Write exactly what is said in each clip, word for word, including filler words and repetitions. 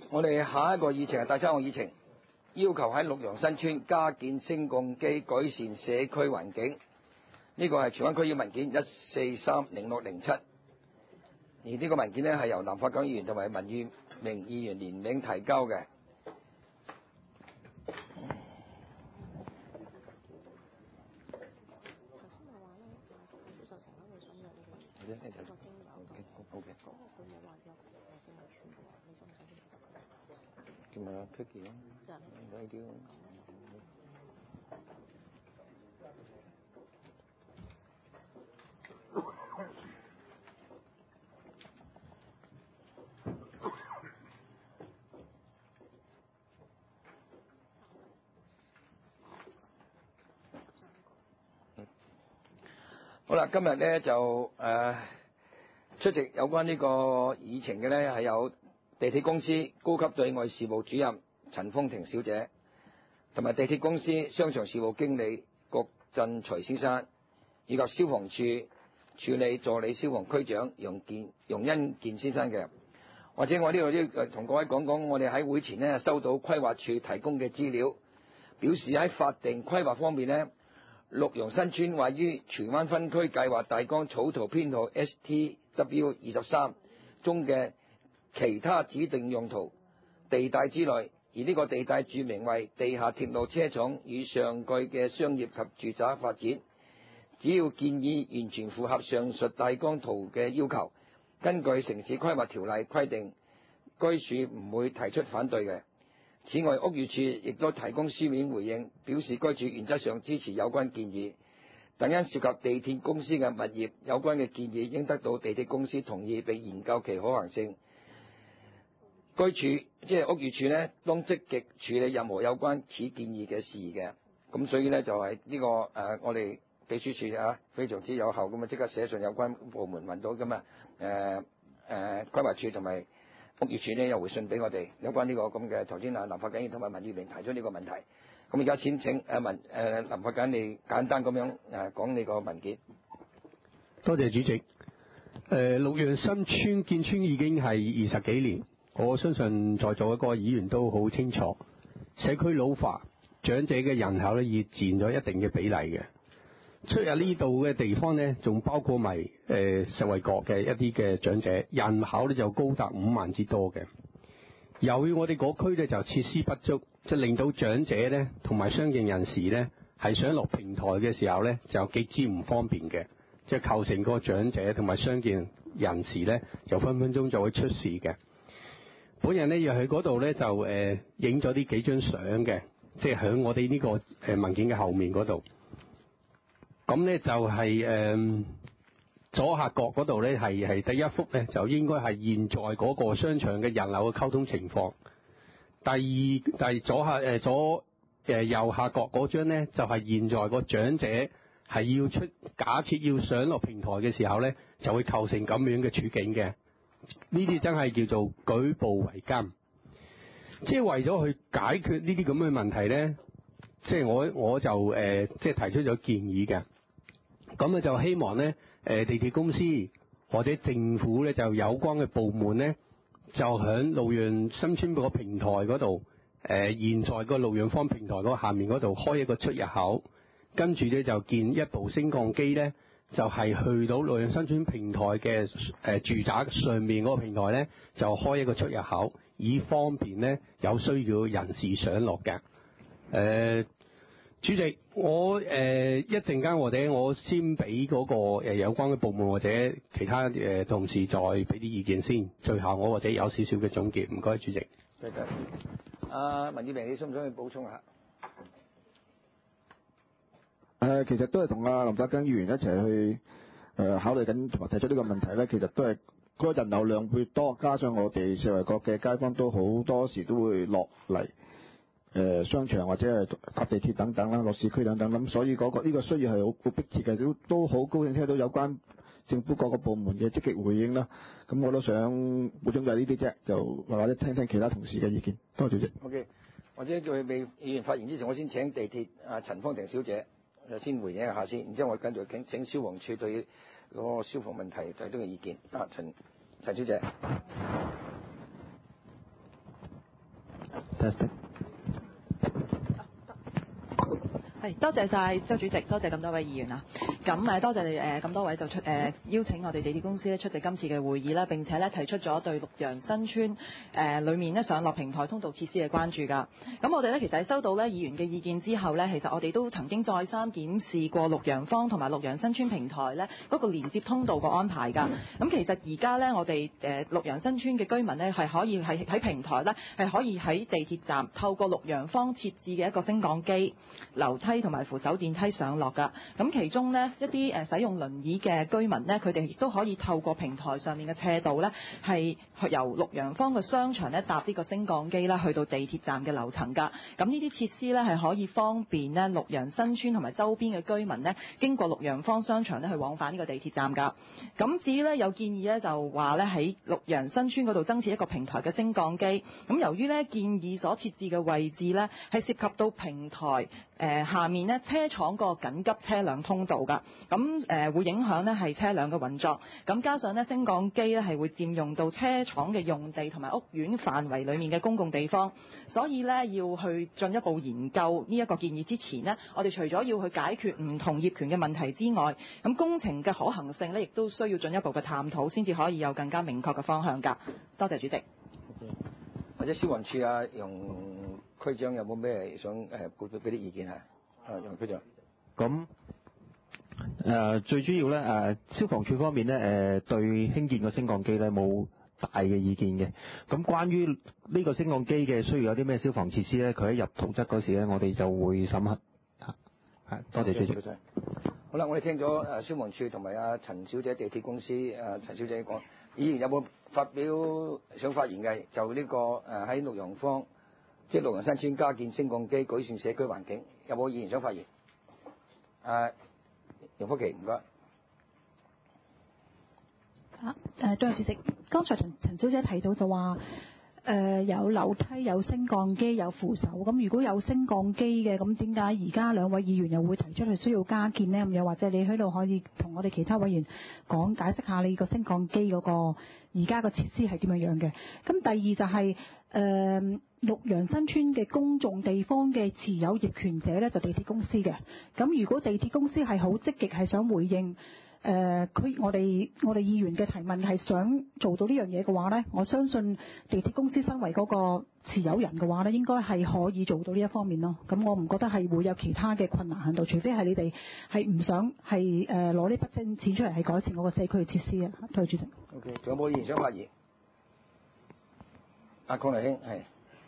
我哋下一個議程係第三項議程，要求喺綠楊新村加建升降機，改善社區環境。呢個係荃灣區議文件一四三零六零七，而呢個文件呢係由林發錦議員同埋文裕明議員聯名提交嘅。叫咪啦 ，Peggy 咯，呢啲咯。好啦，今日咧就誒、呃、出席有關呢個議程嘅咧係有地鐵公司高級對外事務主任陳豐婷小姐，同埋地鐵公司商場事務經理郭振徐先生，以及消防處處理助理消防區長容健容恩健先生嘅。或者我呢度都同各位講講，我哋喺會前呢收到規劃處提供嘅資料，表示喺法定規劃方面呢，綠楊新村位於荃灣分區計劃大綱草圖編號 S T W 二十三中嘅其他指定用途地帶之內，而呢個地帶注明為地下鐵路車廠與上蓋嘅商業及住宅發展。只要建議完全符合上述大綱圖嘅要求，根據城市規劃條例規定，該處唔會提出反對嘅。此外，屋宇署亦都提供書面回應，表示該處原則上支持有關建議，但因涉及地鐵公司嘅物業，有關嘅建議應得到地鐵公司同意並研究其可行性。該處即係屋宇署呢，當積極處理任何有關此建議嘅事宜嘅。咁所以呢，就係、是、呢、這個誒、呃，我哋秘書處啊非常之有效咁啊，即刻寫信有關部門揾到咁啊誒誒規劃處同埋屋宇署呢又回信俾我哋有關呢、這個咁嘅頭先啊林發錦同埋文裕明提出呢個問題。咁而家先請誒文誒林發錦你簡單咁樣誒講你個文件。 多謝主席。誒、呃，綠楊新村建村已經係二十幾年，我相信在座嘅各位議員都好清楚，社區老化，長者嘅人口咧已佔咗一定嘅比例嘅。出入呢度嘅地方呢，仲包括埋誒、呃、石圍角嘅一啲嘅長者，人口咧就高達五萬之多嘅。由於我哋嗰區咧就設施不足，即係令到長者咧同埋傷健人士咧係想落平台嘅時候咧就極之唔方便嘅，即係構成個長者同埋傷健人士咧就分分鐘就會出事嘅。本人咧又去嗰度咧就誒影咗呢幾張相嘅，即係喺我哋呢個誒文件嘅後面嗰度。咁咧就係、是、誒、呃、左下角嗰度咧係係第一幅咧就應該係現在嗰個商場嘅人流嘅溝通情況。第二第左下誒、呃、左誒、呃、右下角嗰張咧就係、是、現在個長者係要出假設要上落平台嘅時候咧就會構成咁樣嘅處境嘅。呢啲真係叫做舉步維艱，即係為咗去解決呢啲咁嘅問題咧，即係我我就誒、呃、即係提出咗建議嘅。咁啊就希望咧，誒地鐵公司或者政府咧就有關嘅部門咧，就響綠楊新村個平台嗰度，誒現在個綠楊坊平台嗰下面嗰度開一個出入口，跟住咧就建一部升降機咧，就係、是、去到綠楊新村平台嘅誒住宅上面嗰個平台咧，就開一個出入口，以方便咧有需要人士上落嘅，誒、呃。主席，我誒、呃、一陣間或者我先俾嗰、那個、呃、有關嘅部門或者其他誒、呃、同事再俾啲意見先，最後我或者有少少嘅總結。唔該，主席。 多謝。阿文裕明，你想唔想去補充下？誒、 呃，其實都係同阿林發錦議員一齊去誒、呃、考慮緊同埋提出呢個問題咧。其實都係嗰個人流量會多，加上我哋石圍角嘅街坊都好多時都會落嚟。誒、呃、商場或者係搭地鐵等等啦，落市區等等，咁所以嗰、那個呢、這個需要係好好迫切嘅，都都好高興聽到有關政府各個部門嘅積極回應啦。咁我都想補充就係呢啲啫，就或者聽聽其他同事嘅意見。多謝主席。 OK， 或者在未議員發言之前，我先請地鐵啊陳豐婷小姐先回應一下先，然之後我跟住請請消防處對嗰個消防問題提出嘅意見。啊，陳陳小姐。 testing。 係，多謝晒周主席，多謝咁多位議員啊。咁誒，多謝你誒咁多位就出誒、呃、邀請我哋地鐵公司咧出席今次嘅會議啦，並且咧提出咗對綠楊新村誒裏面咧上落平台通道設施嘅關注㗎。咁我哋咧其實喺收到咧議員嘅意見之後咧，其實我哋都曾經再三檢視過綠楊坊同埋綠楊新村平台咧嗰個連接通道個安排㗎。咁其實而家咧我哋誒綠楊新村嘅居民咧係可以喺喺平台咧係可以喺地鐵站透過綠楊坊設置嘅一個升降機、樓梯同埋扶手電梯上落㗎。咁其中呢，一啲誒使用輪椅嘅居民呢，佢哋亦都可以透過平台上面嘅斜道呢，係由綠楊坊嘅商場呢搭呢個升降機啦，去到地鐵站嘅樓層㗎。咁呢啲設施呢，係可以方便呢綠楊新村同埋周邊嘅居民呢，經過綠楊坊商場呢去往返呢個地鐵站㗎。咁至於呢，有建議呢，就話呢喺綠楊新村嗰度增設一個平台嘅升降機。咁由於呢建議所設置嘅位置呢，係涉及到平台誒、呃、下面呢車廠個緊急車輛通道㗎，咁誒、呃、會影響呢係車輛嘅運作，咁加上呢升降機呢係會佔用到車廠嘅用地同埋屋苑範圍裡面嘅公共地方，所以呢要去進一步研究呢一個建議之前呢，我哋除咗要去解決唔同業權嘅問題之外，咁工程嘅可行性呢亦都需要進一步嘅探討，先至可以有更加明確嘅方向㗎。多謝主席。 或者消防處啊，楊區長有冇咩想誒俾俾啲意見啊？啊，楊區長。 咁誒、呃、最主要咧誒、呃、消防處方面咧誒、呃、對興建個升降機咧冇大嘅意見嘅。咁關於呢個升降機嘅需要有啲咩消防設施咧，佢喺入圖則嗰時咧，我哋就會審核。係，多謝主席。 好啦，我哋聽咗誒消防處同埋阿陳小姐地鐵公司誒陳小姐講，議員有冇發表想發言嘅？就呢、這個誒喺綠楊坊，即係綠楊新村加建升降機，改善社區環境，有冇議員想發言？誒，楊福琪，唔該。 啊誒，多謝主席。剛才陳陳小姐提到就話。誒、呃、有樓梯、有升降機、有扶手。咁如果有升降機嘅，咁點解而家兩位議員又會提出係需要加建呢？咁又或者你喺度可以同我哋其他委員講解釋下你個升降機嗰個而家個設施係點樣樣嘅？咁第二就係誒綠楊新村嘅公眾地方嘅持有業權者呢，就地鐵公司嘅。咁如果地鐵公司係好積極係想回應。誒佢、呃、我哋我哋議員嘅提問係想做到呢樣嘢嘅話呢，我相信地鐵公司身為嗰個持有人嘅話呢，應該係可以做到呢一方面咯。咁我唔覺得係會有其他嘅困難喺度，除非係你哋係唔想係誒攞呢筆錢出嚟係改善嗰個社區嘅設施啊。多謝主席。 OK，仲有冇議員想發言？阿鄺麗卿係。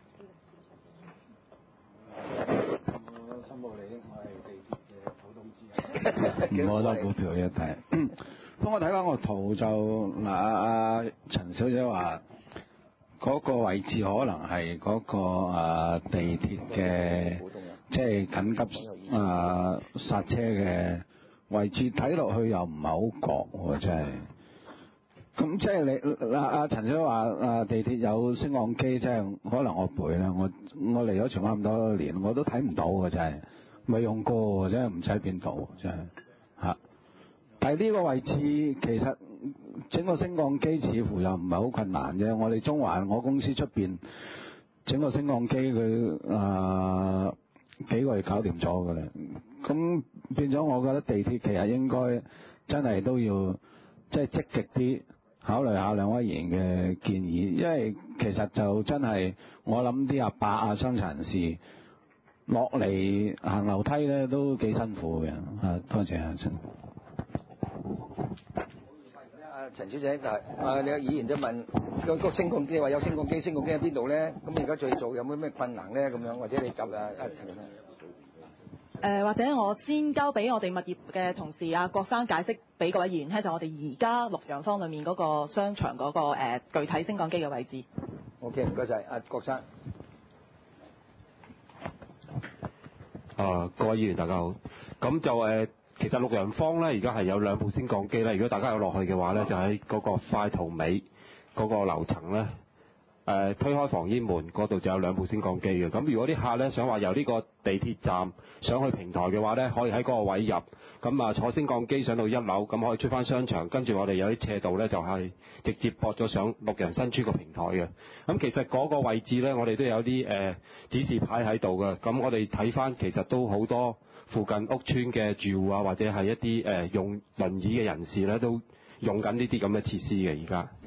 我申報利益，我係地鐵嘅普通知識。 唔好多股票一睇。不過我睇翻個圖就嗱，阿阿陳小姐話嗰個位置可能係嗰個啊地鐵嘅，即係緊急啊剎車嘅位置，睇落去又唔係好覺喎，真係。咁即係你阿阿陳小姐話啊地鐵有升降機，即係可能我背啦，我我嚟咗荃灣咁多年，我都睇唔到嘅真係。未用過，真係唔使變道，真係嚇。但係呢個位置其實整個升降機似乎又唔係好困難啫。我哋中環我公司出邊整個升降機佢啊幾個月搞掂咗㗎啦。咁變咗，我覺得地鐵其實應該真係都要即係積極啲考慮下兩位議員嘅建議，因為其實就真係我諗啲阿伯啊、傷殘人士。落嚟行樓梯咧都幾辛苦嘅，啊多謝啊陳。 阿陳小姐，嗱，啊你有議員都問個個升降機話有升降機，升降機喺邊度咧？咁而家最做有冇咩困難咧？咁樣或者你答啊啊陳。 誒或者我先交俾我哋物業嘅同事阿郭生解釋俾各位議員聽，就我哋而家綠楊坊裏面嗰個商場嗰、嗰個、呃、具體升降機嘅位置。 OK，唔該晒，阿郭生。 啊，各位議員大家好。咁就誒、呃，其實綠楊坊咧，而家係有兩部升降機咧。如果大家有落去嘅話咧，就喺嗰個快圖尾嗰個樓層咧， 誒推開防煙門嗰度就有兩部升降機嘅。咁如果啲客咧想話由呢個地鐵站上去平台嘅話咧，可以喺嗰個位入，咁啊坐升降機上到一樓，咁可以出翻商場，跟住我哋有啲斜道咧就係直接駁咗上綠楊新村個平台嘅。咁其實嗰個位置咧，我哋都有啲誒指示牌喺度嘅。咁我哋睇翻其實都好多附近屋村嘅住戶啊，或者係一啲誒用輪椅嘅人士咧，都用緊呢啲咁嘅設施嘅而家。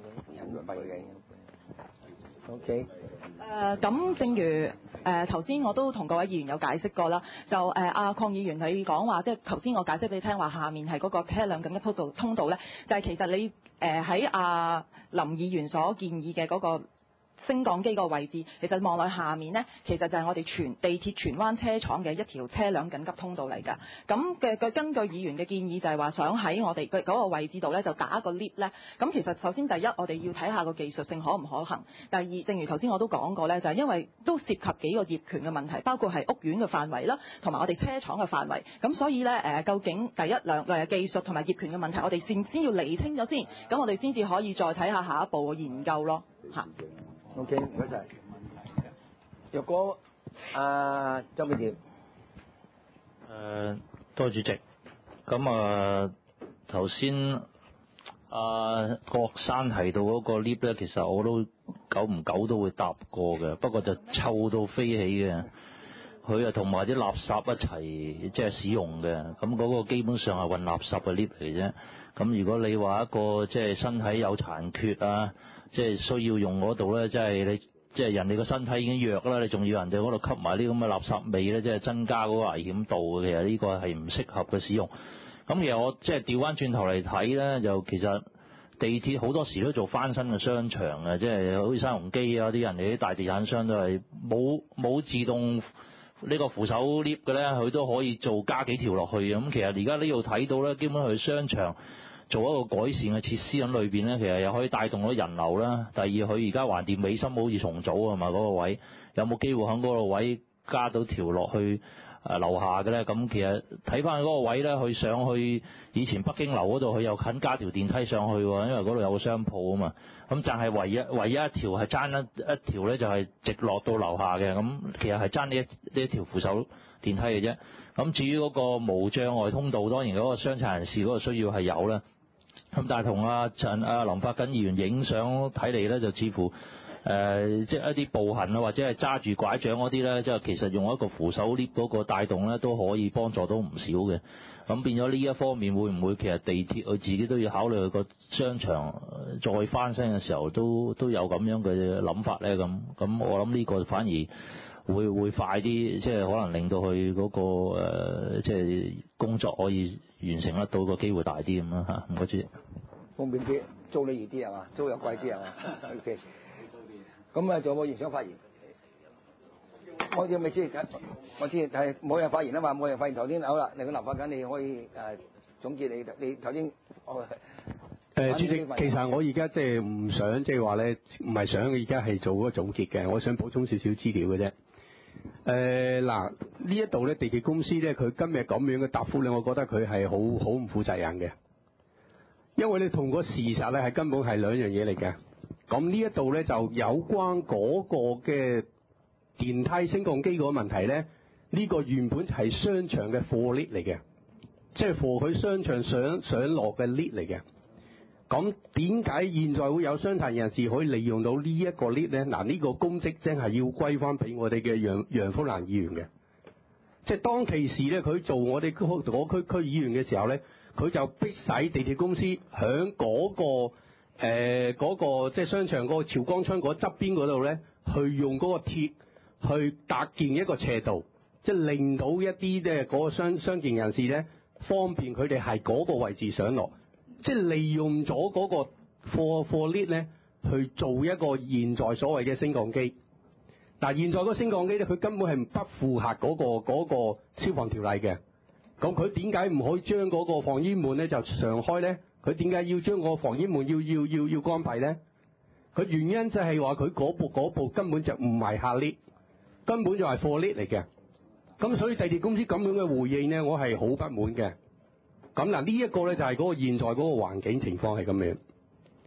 OK。 誒咁、呃，正如誒頭先我都同各位議員有解釋過啦，就誒阿鄺議員你講話，即係頭先我解釋俾你聽話，下面係嗰個車輛緊急通道通道咧，就係、是、其實你誒喺阿林議員所建議嘅嗰個升降機個位置，其實望落下面呢，其實就係我哋荃地鐵荃灣車廠嘅一條車輛緊急通道嚟㗎。咁嘅嘅根據議員嘅建議就係話想喺我哋嘅嗰個位置度呢，就打一個 lift 呢。咁其實首先第一我哋要睇下個技術性可唔可行。第二，正如頭先我都講過呢，就係因為都涉及幾個業權嘅問題，包括係屋苑嘅範圍啦，同埋我哋車廠嘅範圍。咁所以呢，誒，究竟第一兩誒技術同埋業權嘅問題，我哋先先要釐清咗先，咁我哋先至可以再睇下下一步嘅研究咯。嚇。 OK，唔該晒。若果阿周美蝶， 誒多謝主席。咁啊頭先阿郭生提到嗰個 lift 咧，其實我都久唔久都會搭過嘅，不過就臭到飛起嘅。佢啊同埋啲垃圾一齊即係使用嘅，咁嗰個基本上係運垃圾嘅 lift 嚟啫。咁如果你話一個即係身體有殘缺啊，即係需要用嗰度咧，即係你即係人哋個身體已經弱啦，你仲要人哋嗰度吸埋啲咁嘅垃圾味咧，即係增加嗰個危險度嘅。其實呢個係唔適合嘅使用。咁其實我即係調翻轉頭嚟睇咧，就其實地鐵好多時都做翻新嘅商場嘅，即係好似新鴻基啊啲人哋啲大地產商都係冇冇自動呢個扶手 lift 嘅咧，佢都可以做加幾條落去嘅。咁其實而家呢度睇到咧，基本去商場做一個改善嘅設施喺裏邊咧，其實又可以帶動到人流啦。第二，佢而家橫掂美心好似重組啊嘛，嗰個位有冇機會喺嗰個位加到條落去誒樓下嘅咧？咁其實睇翻嗰個位咧，佢上去以前北京樓嗰度，佢又近加條電梯上去喎，因為嗰度有個商鋪啊嘛。咁就係唯一唯一一條係爭一一條咧，就係直落到樓下嘅。咁其實係爭呢一呢一條扶手電梯嘅啫。咁至於嗰個無障礙通道，當然嗰個傷殘人士嗰個需要係有啦。咁但係同阿陳阿林發根議員影相睇嚟咧，就似乎誒、呃、即係一啲步行啊，或者係揸住拐杖嗰啲咧，即係其實用一個扶手 lift 嗰個帶動咧，都可以幫助到唔少嘅。咁變咗呢一方面，會唔會其實地鐵佢自己都要考慮佢個商場再翻新嘅時候，都都有咁樣嘅諗法咧？咁咁我諗呢個反而會會快啲，即係可能令到佢嗰個、呃、即係工作可以完成得到個機會大啲咁啦嚇。唔該主席。 方便啲，租你易啲係嘛？租又貴啲係嘛 ？OK。咁啊，仲有冇人想發言？我知未知，我知係冇人發言啊嘛，冇人發言。頭先好啦，你個林發緊，你可以誒、呃、總結你你頭先。誒、 呃、主席，其實我而家即係唔想即係話咧，唔係想而家係做嗰個總結嘅，我想補充少少資料嘅啫。誒嗱，呢一度咧，地鐵公司咧，佢今日咁樣嘅答覆咧，我覺得佢係好好唔負責任嘅，因為你同個事實咧係根本係兩樣嘢嚟嘅。咁呢一度咧就有關嗰個嘅電梯升降機嗰個問題咧，呢個原本係商場嘅貨 lift 嚟嘅，即係貨佢商場上上落嘅 lift 嚟嘅。咁點解現在會有傷殘人士可以利用到呢一個 lift 咧？嗱，呢個公職真係要歸翻俾我哋嘅楊楊福蘭議員嘅。即係當其時咧，佢做我哋嗰區區議員嘅時候咧，佢就逼使地鐵公司響嗰個誒嗰個即係商場嗰個朝光窗嗰側邊嗰度咧，去用嗰個鐵去搭建一個斜道，即係令到一啲即係嗰個傷傷健人士咧，方便佢哋係嗰個位置上落。即係利用咗嗰個貨貨 lift 咧，去做一個現在所謂嘅升降機。但係現在嗰個升降機咧，佢根本係不符合嗰個嗰個消防條例嘅。咁佢點解唔可以將嗰個防煙門咧就常開咧？佢點解要將個防煙門要要要要關閉咧？佢原因就係話佢嗰部嗰部根本就唔係客 lift，根本就係貨 lift嚟嘅。咁所以地鐵公司咁樣嘅回應咧，我係好不滿嘅。咁嗱，呢一個咧就係嗰個現在嗰個環境情況係咁樣。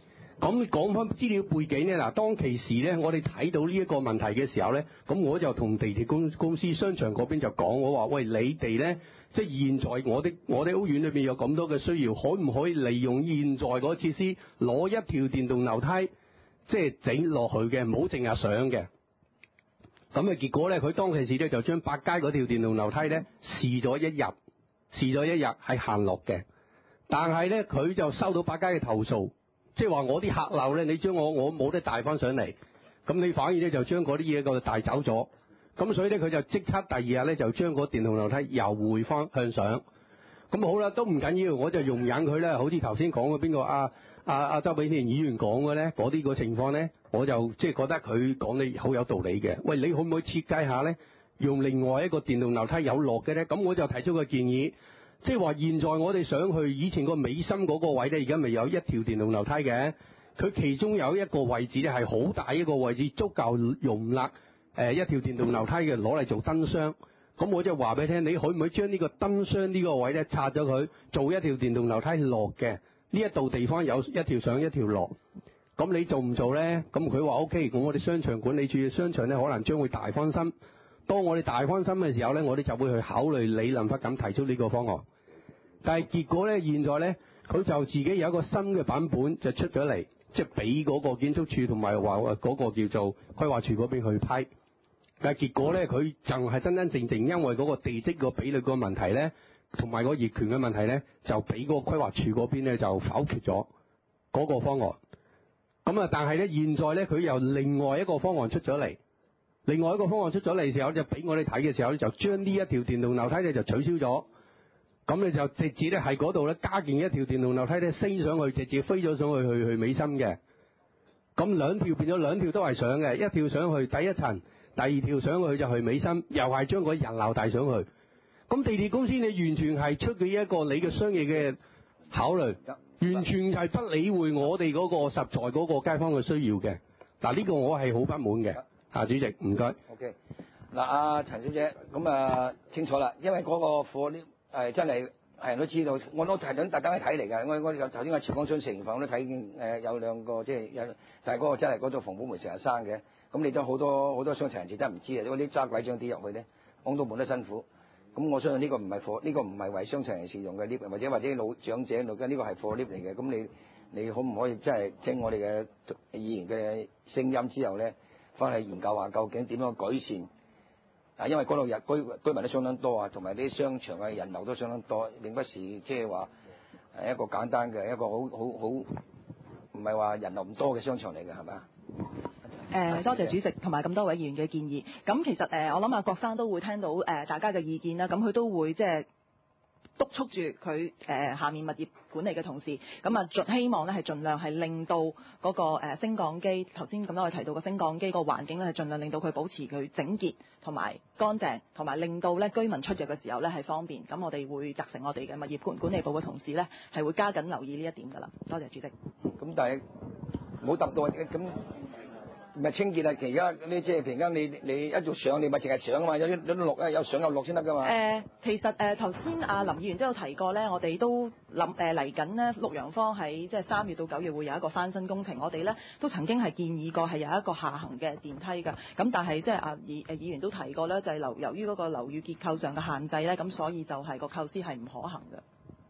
咁講翻資料背景咧，嗱，當其時咧，我哋睇到呢一個問題嘅時候咧，咁我就同地鐵公公司商場嗰邊就講，我話喂，你哋咧，即係現在我哋我哋屋苑裏邊有咁多嘅需要，可唔可以利用現在嗰設施攞一條電動樓梯，即係整落去嘅，唔好淨係上嘅。咁啊結果咧，佢當其時咧就將百佳嗰條電動樓梯咧試咗一日，試咗一日係行落嘅，但係咧佢就收到百佳嘅投訴。即係話我啲客樓咧，你將我我冇得帶翻上嚟，咁你反而咧就將嗰啲嘢個帶走咗，咁所以咧佢就即刻第二日咧就將個電動樓梯又回翻向上，咁好啦，都唔緊要，我就容忍佢咧，好似頭先講嘅邊個啊啊啊周炳田議員講嘅咧，嗰啲個情況咧，我就即係覺得佢講得好有道理嘅。喂，你可唔可以設計下咧，用另外一個電動樓梯有落嘅咧？咁我就提出個建議。即係話，現在我哋想去以前個美心嗰個位咧，而家咪有一條電動樓梯嘅。佢其中有一個位置咧係好大一個位置，足夠容納誒一條電動樓梯嘅，攞嚟做燈箱。咁我就話俾你聽，你可唔可以將呢個燈箱呢個位咧拆咗佢，做一條電動樓梯落嘅？呢一度地方有一條上一條落。咁你做唔做咧？咁佢話 O K，咁我哋商場管理處嘅商場咧可能將會大翻新。當我哋大翻新嘅時候咧，我哋就會去考慮理論法咁提出呢個方案。但係結果咧，現在咧，佢就自己有一個新嘅版本就出咗嚟，即係俾嗰個建築署同埋話嗰個叫做規劃署嗰邊去批。但係結果咧，佢就係真真正正因為嗰個地積個比率個問題咧，同埋個業權嘅問題咧，就俾嗰個規劃署嗰邊咧就否決咗嗰個方案。咁啊，但係咧，現在咧，佢又另外一個方案出咗嚟，另外一個方案出咗嚟嘅時候，就俾我哋睇嘅時候咧，就將呢一條電動樓梯咧就取消咗。咁你就直接咧喺嗰度咧加建一條電動樓梯咧升上去，直接飛咗上去去去美心嘅。咁兩條變咗兩條都係上嘅，一條上去第一層，第二條上去就去美心，又係將個人流帶上去。咁地鐵公司你完全係出嘅一個你嘅商業嘅考慮，完全係不理會我哋嗰個實在嗰個街坊嘅需要嘅。嗱，呢個我係好不滿嘅。啊，主席唔該。 OK，嗱，阿陳小姐，咁啊清楚啦，因為嗰個貨呢。係真係係人都知道，我都係等特登去睇嚟㗎。我我頭先我前方進食完飯我都睇見誒有兩個即係有，但係嗰個真係嗰座防火門成日閂嘅。咁你都好多好多商場人士真係唔知啊，嗰啲揸拐杖啲入去咧，講到門都辛苦。咁我相信呢個唔係貨，呢、呢個唔係為商場人士用嘅 lift，或者或者老長者用嘅呢個係貨 lift 嚟嘅。咁你你可唔可以真係聽我哋嘅議員嘅聲音之後咧，翻去研究下究竟點樣改善？啊，因為嗰度日居居民都相當多啊，同埋啲商場嘅人流都相當多，並不是即係話係一個簡單嘅一個好好好，唔係話人流唔多嘅商場嚟嘅，係咪啊？ 誒，多謝主席同埋咁多位議員嘅建議。咁其實誒，我諗阿郭生都會聽到誒大家嘅意見啦。咁佢都會即係督促住佢誒下面物業管理嘅同事，咁啊盡希望咧係盡量係令到嗰個誒升降機，頭先咁多位提到嘅升降機個環境咧係盡量令到佢保持佢整潔同埋乾淨，同埋令到咧居民出入嘅時候咧係方便。咁我哋會責成我哋嘅物業管管理部嘅同事咧係會加緊留意呢一點㗎啦。多謝主席。 咁但係冇答到咁。唔係清潔啊！其而家呢即係平間你你一做上你咪淨係上啊嘛，有啲有啲落啊，有上有落先得㗎嘛。誒、 呃，其實誒頭先阿林議員都有提過咧，我哋都諗誒嚟緊咧，綠楊坊喺即係三月到九月會有一個翻新工程，我哋咧都曾經係建議過係有一個下行嘅電梯㗎。咁但係即係阿議誒議員都提過咧，就係、是、樓由於嗰個樓宇結構上嘅限制咧，咁所以就係個構思係唔可行嘅。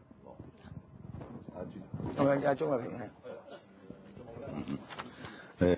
係咪阿鍾國平係？ 誒。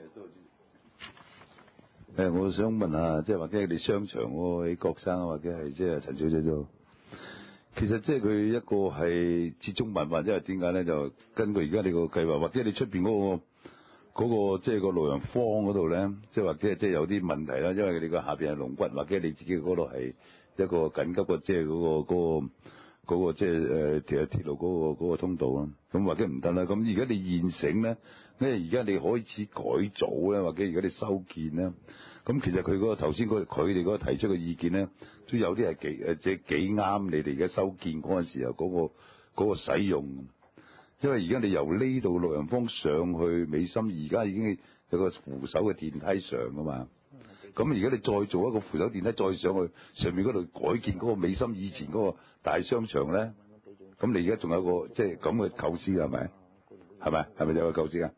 誒，我想問下，即係或者你商場嗰位郭生啊，或者係即係陳小姐都，其實即係佢一個係接中文，或者係點解咧？就根據而家你個計劃，或者你出邊嗰個嗰個即係個路陽坊嗰度咧，即係或者即係有啲問題啦，因為你個下邊係龍骨，或者你自己嗰度係一個緊急嘅，即係嗰個嗰個嗰個即係誒鐵鐵路嗰個嗰個通道啊，咁或者唔得啦。咁而家你現成咧，因為而家你開始改組咧，或者而家你修建咧。咁其實佢嗰個頭先佢哋嗰個提出嘅意見咧，都有啲係幾誒即係幾啱你哋而家修建嗰陣時候嗰個嗰個使用，因為而家你由呢度綠楊坊上去美心，而家已經有個扶手嘅電梯上噶嘛。咁而家你再做一個扶手電梯再上去上面嗰度改建嗰個美心以前嗰個大商場咧，咁你而家仲有個即係咁嘅構思係咪？係咪？係咪有個構思啊？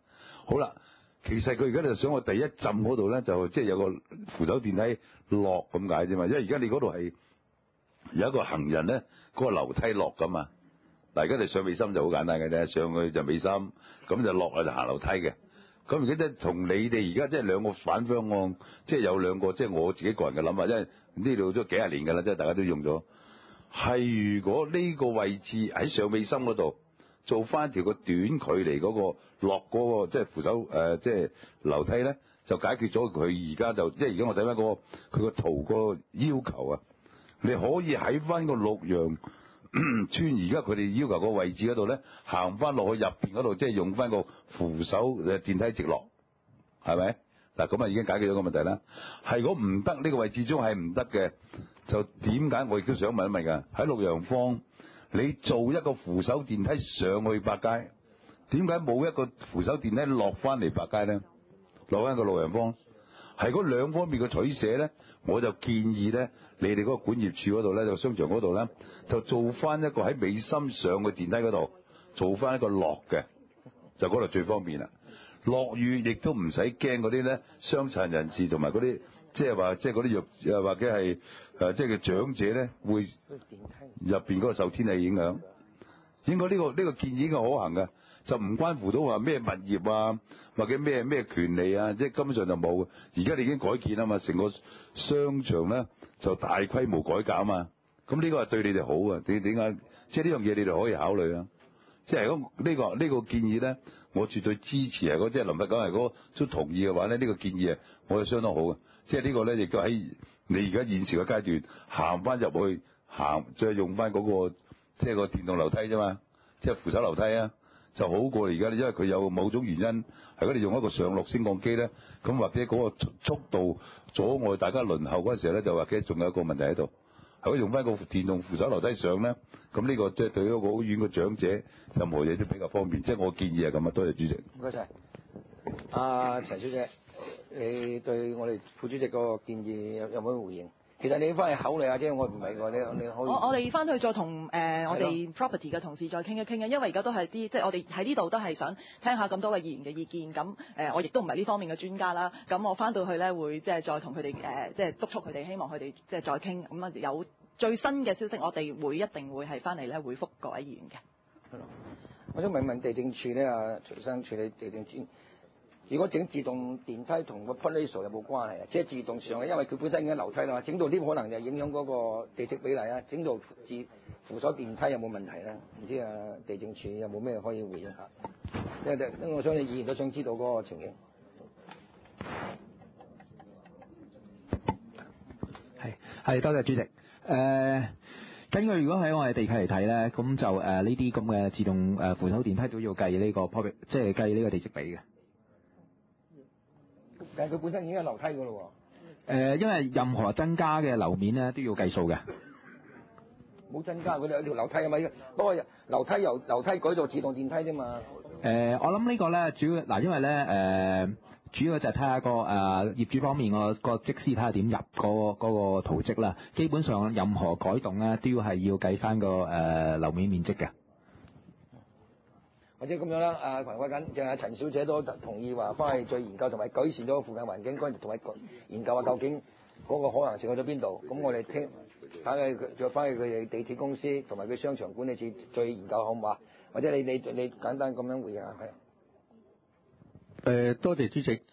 好啦，其實佢而家就想我第一浸嗰度咧，就即係有個扶手電梯落咁解啫嘛。因為而家你嗰度係有一個行人咧，嗰、嗰個樓梯落噶嘛。嗱，而家你上美心就好簡單嘅啫，上去就美心，咁就落去就行樓梯嘅。咁而家即係同你哋而家即係兩個反方案，即係有兩個即係我自己個人嘅諗法，因為呢度都幾廿年㗎啦，即係大家都用咗。係如果呢個位置喺上美心嗰度做翻條個短距離嗰個落嗰個即係扶手誒即係樓梯咧，就解決咗佢而家就即係而家我睇翻嗰個佢個圖個要求啊，你可以喺翻個綠楊村而家佢哋要求個位置嗰度咧，行翻落去入邊嗰度，即係用翻個扶手誒電梯直落，係咪？嗱咁啊已經解決咗個問題啦。係如果唔得呢個位置中係唔得嘅，就點解我亦都想問一問㗎？喺綠楊坊，你做一個扶手電梯上去百佳，點解冇一個扶手電梯落翻嚟百佳咧？落翻個綠楊坊，係嗰兩方面嘅取捨咧，我就建議咧，你哋嗰個管業處嗰度咧，就商場嗰度咧，就做翻一個喺美心上嘅電梯嗰度，做翻一個落嘅，就嗰度最方便啦。落雨亦都唔使驚嗰啲咧傷殘人士同埋嗰啲，即係話即係嗰啲弱或者係誒即係嘅長者咧，會入邊嗰個受天氣影響。應該呢個呢個建議應該可行嘅，就唔關乎到話咩物業啊，或者咩咩權利啊，即係根本上就冇。而家你已經改建啊嘛，成個商場咧就大規模改革啊嘛。咁呢個係對你哋好啊？點點解？即係呢樣嘢你哋可以考慮啊。即係如果呢個呢個建議咧，我絕對支持啊！如果即係林伯講係嗰個都同意嘅話咧，呢個建議啊，我係相當好嘅。即係呢個咧，亦都喺你而家現時嘅階段行翻入去行，再用翻嗰個即係個電動樓梯啫嘛，即係扶手樓梯啊，就好過而家。因為佢有某種原因係如果你用一個上落升降機咧，咁或者嗰個速度阻礙大家輪候嗰陣時咧，就或者仲有一個問題喺度。如果用翻個電動扶手樓梯上咧，咁呢個即係對一個好遠嘅長者，任何嘢都比較方便。即係我建議係咁啊，多謝主席。 唔該晒。阿陳小姐，你對我哋副主席嗰個建議有有冇回應？其實你翻去考慮下啫，我唔係喎，你你可以。 我我哋翻去再同誒、呃、我哋 property 嘅同事再傾一傾啊，因為而家都係啲即係我哋喺呢度都係想聽下咁多位議員嘅意見。咁誒、呃、我亦都唔係呢方面嘅專家啦。咁我翻到去咧會即係再同佢哋誒即係督促佢哋，希望佢哋即係再傾。咁啊有最新嘅消息，我哋會一定會係翻嚟咧回覆各位議員嘅。 我想問問地政處咧，啊徐生處理地政處。如果整自動電梯同個 police 有冇關係啊？即係自動上嘅，因為佢本身已經樓梯啦嘛，整到 lift 可能就影響嗰個地積比例啊。整到自扶手電梯有冇問題咧？唔知啊，地政處有冇咩可以回應下？因為因為我相信議員都想知道嗰個情形。 係係，多謝主席。誒、呃，根據如果喺我哋地契嚟睇咧，咁就誒呢啲咁嘅自動誒扶手電梯都要計呢、這個 public， 即係計呢個地積比嘅。 但係佢本身已經有樓梯㗎咯喎。 誒，因為任何增加嘅樓面咧都要計數嘅。 冇增加，佢哋有條樓梯啊嘛。不過樓梯由樓梯改做自動電梯啫嘛。 誒、呃，我諗呢個咧主要嗱，因為咧誒、呃、主要就係睇下個誒、呃、業主方面個個則師睇下點入嗰個嗰個圖則啦。基本上任何改動咧都要係要計翻個誒樓面面積嘅。 或者咁樣啦，阿彭貴緊，就係陳小姐都同意話翻去再研究同埋改善咗個附近環境，跟住同埋研究下究竟嗰個可能性去到邊度。咁我哋聽睇下再翻去佢哋地鐵公司同埋佢商場管理處再研究好唔好？或者你你你簡單咁樣回應下係。誒、 呃，多謝主席。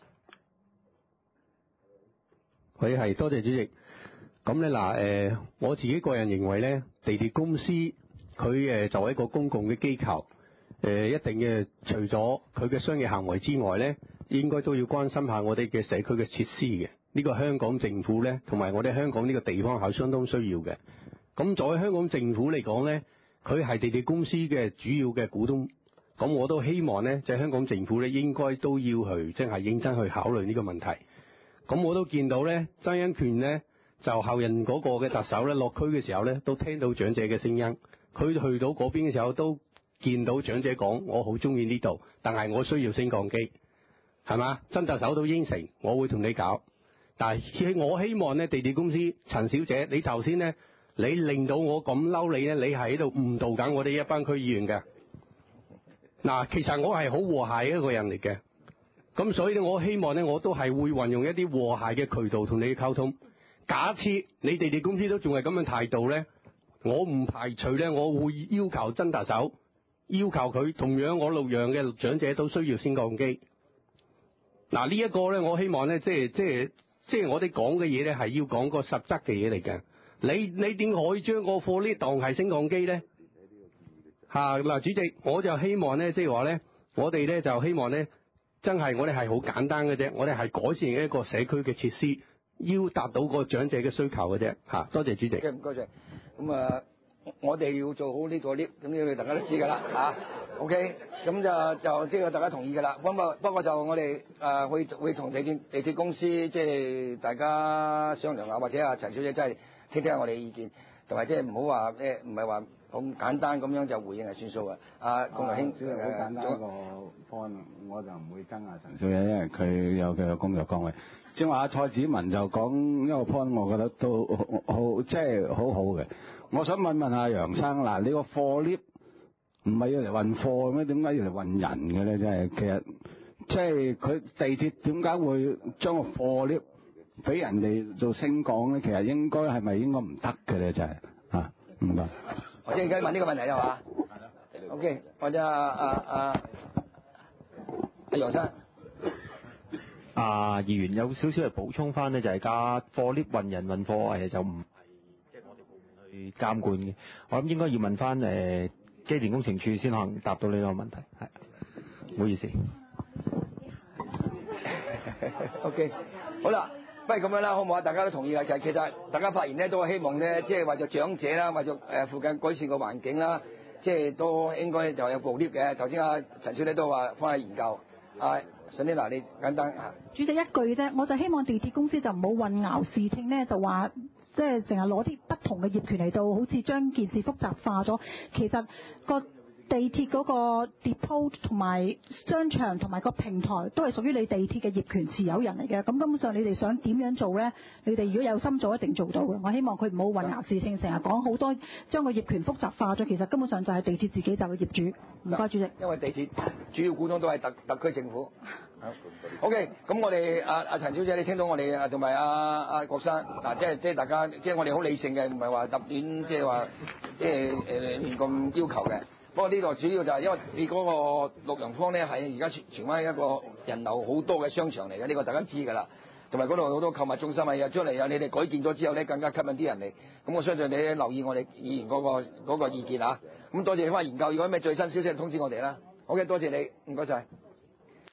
佢係多謝主席。咁咧嗱，誒，我自己個人認為咧，地鐵公司佢誒作為一個公共嘅機構。誒、呃、一定嘅，除咗佢嘅商業行為之外咧，應該都要關心下我哋嘅社區嘅設施嘅。呢、這個香港政府咧，同埋我哋香港呢個地方係相當需要嘅。咁作為香港政府嚟講咧，佢係地鐵公司嘅主要嘅股東。咁我都希望咧，即係香港政府咧，應該都要去即係認真去考慮呢個問題。咁我都見到咧，曾蔭權咧就後任嗰個嘅特首咧落區嘅時候咧，都聽到長者嘅聲音。佢去到嗰邊嘅時候都見到長者講，我好中意呢度，但係我需要升降機，係嘛？曾特首都應承，我會同你搞。但係我希望咧，地鐵公司陳小姐，你頭先咧，你令到我咁嬲你咧，你係喺度誤導緊我哋一班區議員嘅。嗱，其實我係好和諧一個人嚟嘅， 咁所以咧，我希望咧，我都係會運用一啲和諧嘅渠道同你溝通。假設你地鐵公司都仲係咁樣態度咧，我唔排除咧，我會要求曾特首，要求佢同樣我六樣嘅長者都需要升降機。嗱，呢一個咧，我希望咧，即係即係即係我哋講嘅嘢咧，係要講個實質嘅嘢嚟嘅。你你點可以將個貨 lift 當係升降機咧？嚇嗱，主席，我就希望咧，即係話咧，我哋咧就希望咧。真係我哋係好簡單嘅啫，我哋係改善一個社區嘅設施，要達到個長者嘅需求嘅啫嚇。多謝主席。 唔該曬。咁啊，我哋要做好呢個 lift，咁呢個大家都知㗎啦嚇。OK，咁就就即係大家同意㗎啦。不過不過就我哋誒會會同地鐵地鐵公司即係大家商量下，或者阿陳小姐真係聽聽下我哋嘅意見，同埋即係唔好話誒唔係話咁簡單咁樣就回應係算數啊。阿龔來興， 好簡單個 point，我就唔會跟阿陳小姐，因為佢有佢嘅工作崗位。正話阿蔡子文就講一個 point，我覺得都好即係好好嘅。我想問問阿楊生嗱，你個貨 lift 唔係要嚟運貨咩？點解要嚟運人嘅咧？即係其實即係佢地鐵點解會將個貨 lift 俾人哋做升降咧？其實應該係咪應該唔得嘅咧？就係嚇唔該。 我即係而家問呢個問題係嘛 ？OK， 或者阿阿阿阿楊生。 啊，議員有少少係補充翻咧，就係架貨 lift 運人運貨誒就唔係即係我哋部門去監管嘅。我諗應該要問翻誒機電工程署先可能答到呢個問題。係，唔好意思。 OK， 好啦。不如咁樣啦，好唔好啊？大家都同意啦。其實其實大家發言咧，都係希望咧，即係為咗長者啦，為咗誒附近改善個環境啦，即係都應該就有部 lift 嘅。頭先阿陳小姐都話翻去研究。啊，順啲嗱，你簡單嚇。 主席一句啫，我就希望地鐵公司就唔好混淆視聽咧，就話即係成日攞啲不同嘅業權嚟到，好似將件事複雜化咗。其實個地鐵嗰個 depot 同埋商場同埋個平台都係屬於你地鐵嘅業權持有人嚟嘅，咁根本上你哋想點樣做咧？你哋如果有心做，一定做到嘅。我希望佢唔好混淆視聽，成日講好多將個業權複雜化咗，其實根本上就係地鐵自己就係業主。唔該，主席。 因為地鐵主要股東都係特特區政府。OK， 咁我哋阿阿陳小姐，你聽到我哋啊同埋阿阿郭生嗱，即係即係大家即係我哋好理性嘅，唔係話特亂，即係話即係誒亂咁要求嘅。不過呢度主要就係因為你嗰個六陽坊咧係而家荃荃灣一個人流好多嘅商場嚟嘅，呢個大家知㗎啦。同埋嗰度好多購物中心啊，又出嚟啊，你哋改建咗之後咧，更加吸引啲人嚟。咁我相信你留意我哋議員嗰個嗰個意見啊。咁多謝你翻研究，如果有咩最新消息通知我哋啦。好嘅，多謝你，唔該晒。